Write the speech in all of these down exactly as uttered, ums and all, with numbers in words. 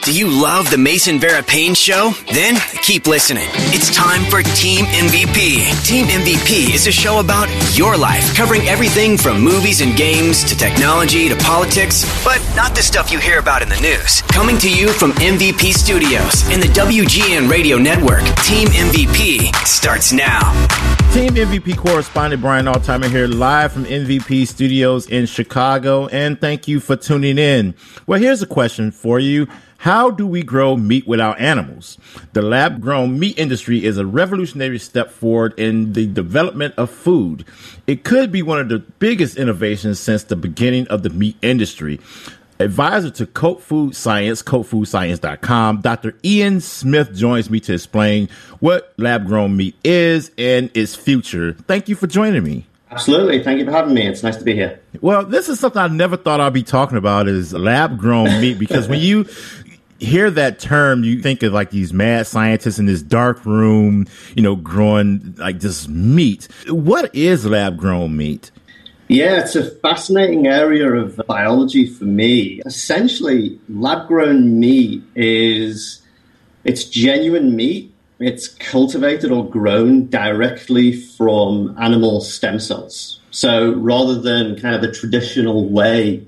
Do you love the Mason Vera Payne Show? Then keep listening. It's time for Team M V P. Team M V P is a show about your life, covering everything from movies and games to technology to politics, but not the stuff you hear about in the news. Coming to you from M V P Studios and the W G N Radio Network, Team M V P starts now. Team M V P correspondent Brian Altimer here, live from M V P Studios in Chicago, and thank you for tuning in. Well, here's a question for you. How do we grow meat without animals? The lab-grown meat industry is a revolutionary step forward in the development of food. It could be one of the biggest innovations since the beginning of the meat industry. Advisor to Cope Food Science, cope food science dot com, Doctor Ian Smith joins me to explain what lab-grown meat is and its future. Thank you for joining me. Absolutely. Thank you for having me. It's nice to be here. Well, this is something I never thought I'd be talking about is lab-grown meat, because when you hear that term, you think of like these mad scientists in this dark room, you know, growing like this meat. What is lab-grown meat? Yeah, it's a fascinating area of biology for me. Essentially, lab-grown meat is, it's genuine meat. It's cultivated or grown directly from animal stem cells. So rather than kind of the traditional way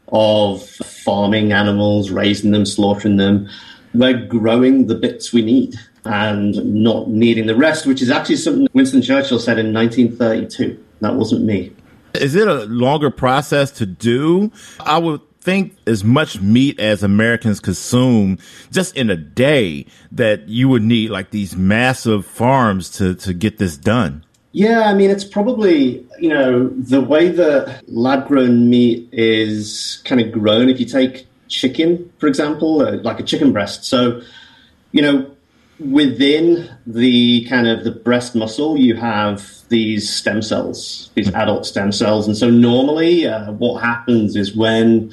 of farming animals, raising them, slaughtering them, we're growing the bits we need and not needing the rest, which is actually something Winston Churchill said in nineteen thirty-two. That wasn't me. Is it a longer process to do? I would think as much meat as Americans consume just in a day that you would need like these massive farms to, to get this done. Yeah, I mean, it's probably, you know, the way that lab-grown meat is kind of grown. If you take chicken, for example, uh, like a chicken breast. So, you know, within the kind of the breast muscle, you have these stem cells, these adult stem cells. And so normally uh, what happens is when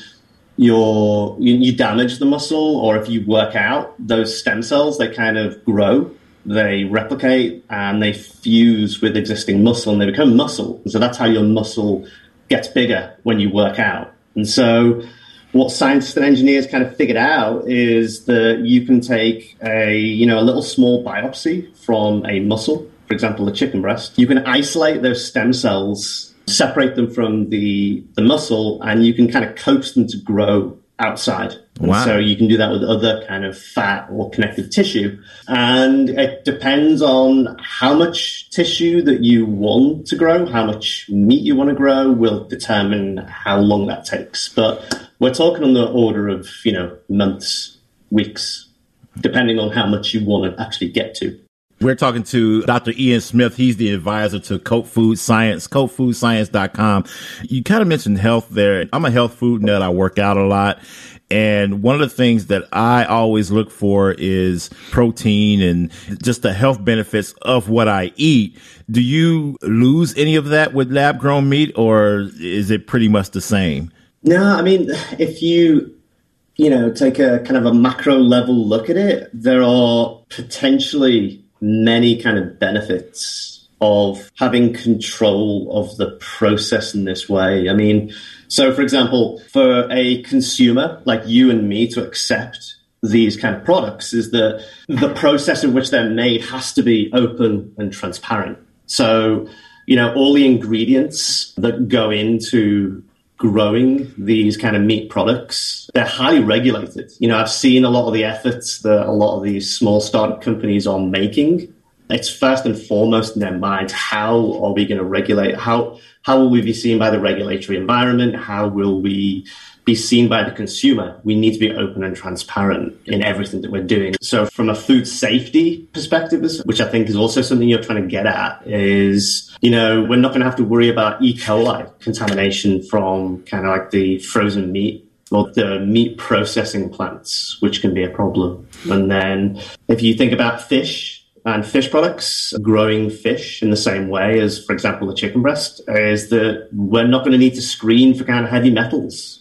you're, you, you damage the muscle, or if you work out, those stem cells, they kind of grow. They replicate and they fuse with existing muscle and they become muscle. And so that's how your muscle gets bigger when you work out. And so what scientists and engineers kind of figured out is that you can take a, you know, a little small biopsy from a muscle, for example, a chicken breast. You can isolate those stem cells, separate them from the, the muscle, and you can kind of coax them to grow outside. And wow. So you can do that with other kind of fat or connective tissue. And it depends on how much tissue that you want to grow, how much meat you want to grow will determine how long that takes. But we're talking on the order of, you know, months, weeks, depending on how much you want to actually get to. We're talking to Doctor Ian Smith. He's the advisor to Cope Food Science, cope food science dot com. You kind of mentioned health there. I'm a health food nut. I work out a lot. And one of the things that I always look for is protein and just the health benefits of what I eat. Do you lose any of that with lab-grown meat, or is it pretty much the same? No, I mean, if you, you know, take a kind of a macro level look at it, there are potentially many kind of benefits of having control of the process in this way. I mean, so for example, for a consumer like you and me to accept these kind of products is that the process in which they're made has to be open and transparent. So, you know, all the ingredients that go into growing these kind of meat products, they're highly regulated. You know, I've seen a lot of the efforts that a lot of these small startup companies are making. It's first and foremost in their mind, how are we going to regulate? How how will we be seen by the regulatory environment? How will we be seen by the consumer? We need to be open and transparent in everything that we're doing. So from a food safety perspective, which I think is also something you're trying to get at, is, you know, we're not going to have to worry about E. coli contamination from kind of like the frozen meat or the meat processing plants, which can be a problem. And then if you think about fish, and fish products, growing fish in the same way as, for example, the chicken breast, is that we're not going to need to screen for kind of heavy metals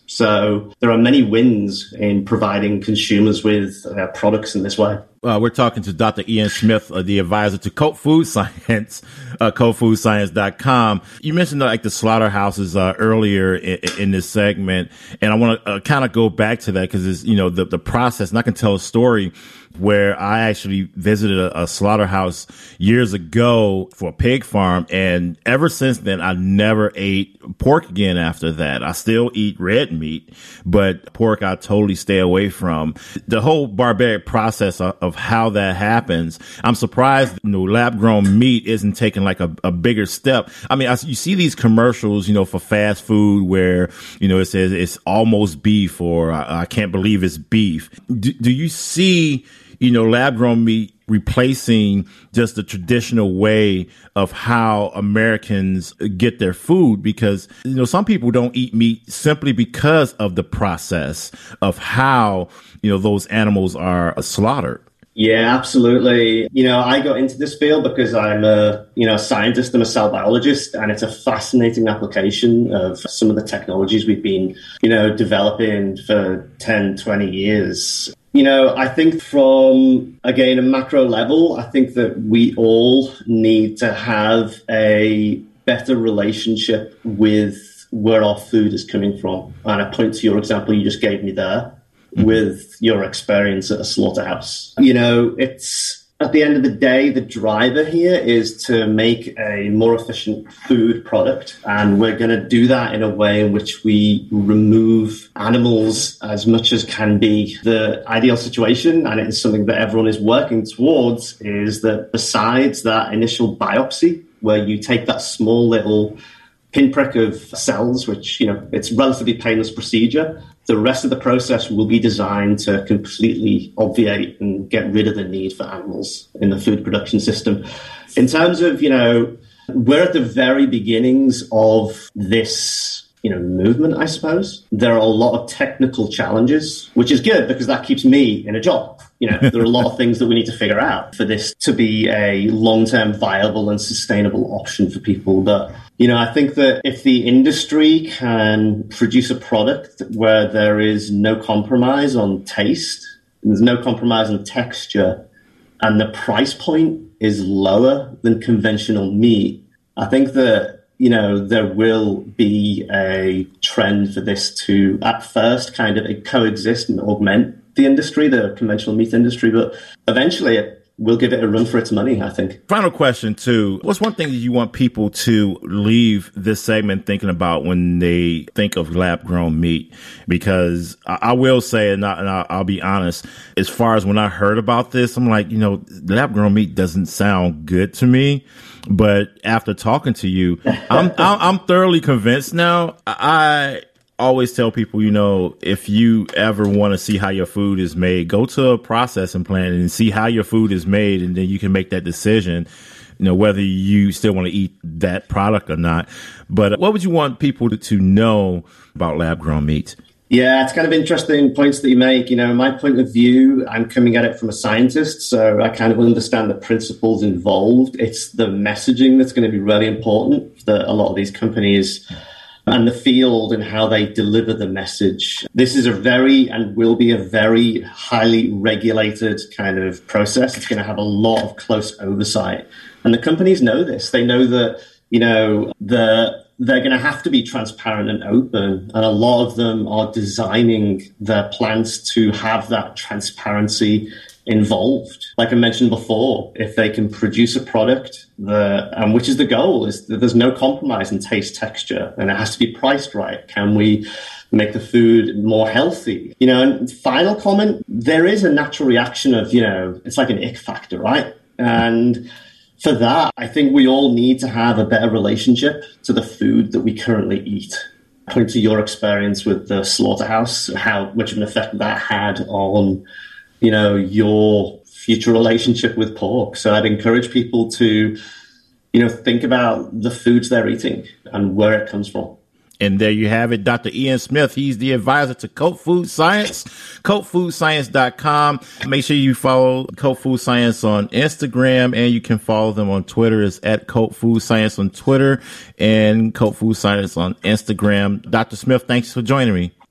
So there are many wins in providing consumers with uh, products in this way. Uh, we're talking to Doctor Ian Smith, uh, the advisor to Cope Food Science, uh, cope food science dot com. You mentioned uh, like the slaughterhouses uh, earlier in, in this segment, and I want to uh, kind of go back to that because it's, you know, the, the process, and I can tell a story where I actually visited a, a slaughterhouse years ago for a pig farm. And ever since then, I never ate pork again after that. I still eat red meat, but pork I totally stay away from. The whole barbaric process of, of how that happens, I'm surprised, you know, lab grown meat isn't taking like a, a bigger step. I mean, I, you see these commercials, you know, for fast food where, you know, it says it's almost beef or I, I can't believe it's beef. Do, do you see, you know, lab grown meat replacing just the traditional way of how Americans get their food? Because, you know, some people don't eat meat simply because of the process of how, you know, those animals are slaughtered. Yeah, absolutely. You know, I got into this field because I'm a, you know, scientist and a cell biologist, and it's a fascinating application of some of the technologies we've been, you know, developing for ten, twenty years. You know, I think from, again, a macro level, I think that we all need to have a better relationship with where our food is coming from. And I point to your example you just gave me there with your experience at a slaughterhouse. You know, it's, at the end of the day, the driver here is to make a more efficient food product. And we're going to do that in a way in which we remove animals as much as can be. The ideal situation, and it's something that everyone is working towards, is that besides that initial biopsy, where you take that small little pinprick of cells, which, you know, it's relatively painless procedure, the rest of the process will be designed to completely obviate and get rid of the need for animals in the food production system. In terms of, you know, we're at the very beginnings of this, you know, movement, I suppose. There are a lot of technical challenges, which is good because that keeps me in a job. You know, there are a lot of things that we need to figure out for this to be a long-term viable and sustainable option for people. But, you know, I think that if the industry can produce a product where there is no compromise on taste, there's no compromise on texture, and the price point is lower than conventional meat, I think that, you know, there will be a trend for this to, at first, kind of coexist and augment the industry, the conventional meat industry, but eventually it will give it a run for its money, I think. Final question, too. What's one thing that you want people to leave this segment thinking about when they think of lab-grown meat? Because I, I will say, and, I, and I, I'll be honest, as far as when I heard about this, I'm like, you know, lab-grown meat doesn't sound good to me. But after talking to you, I'm, I'm, I'm thoroughly convinced now. I always tell people, you know, if you ever want to see how your food is made, go to a processing plant and see how your food is made, and then you can make that decision, you know, whether you still want to eat that product or not. But what would you want people to, to know about lab-grown meat? Yeah, it's kind of interesting points that you make. You know, my point of view, I'm coming at it from a scientist, so I kind of understand the principles involved. It's the messaging that's going to be really important that a lot of these companies and the field and how they deliver the message. This is a very and will be a very highly regulated kind of process. It's going to have a lot of close oversight. And the companies know this. They know that, you know, the they're going to have to be transparent and open. And a lot of them are designing their plants to have that transparency involved. Like I mentioned before, if they can produce a product, the um, which is the goal, is that there's no compromise in taste, texture, and it has to be priced right. Can we make the food more healthy? You know, and final comment, there is a natural reaction of, you know, it's like an ick factor, right? And for that, I think we all need to have a better relationship to the food that we currently eat. Point to your experience with the slaughterhouse, how much of an effect that had on, you know, your future relationship with pork. So I'd encourage people to, you know, think about the foods they're eating and where it comes from. And there you have it, Doctor Ian Smith. He's the advisor to Cope Food Science, cope food science dot com. Make sure you follow Cope Food Science on Instagram, and you can follow them on Twitter. It's at Cope Food Science on Twitter and Cope Food Science on Instagram. Doctor Smith, thanks for joining me.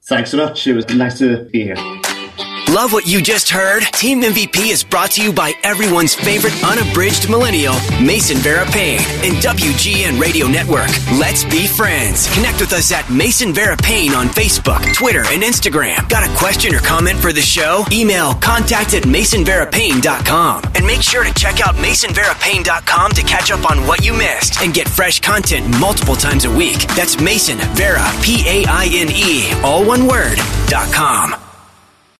Thanks so much. It was nice to be here. Love what you just heard? Team M V P is brought to you by everyone's favorite unabridged millennial, Mason Vera Payne, and W G N Radio Network. Let's be friends. Connect with us at Mason Vera Payne on Facebook, Twitter, and Instagram. Got a question or comment for the show? Email contact at mason vera payne dot com. And make sure to check out mason vera payne dot com to catch up on what you missed and get fresh content multiple times a week. That's Mason Vera, P A I N E, all one word, dot com.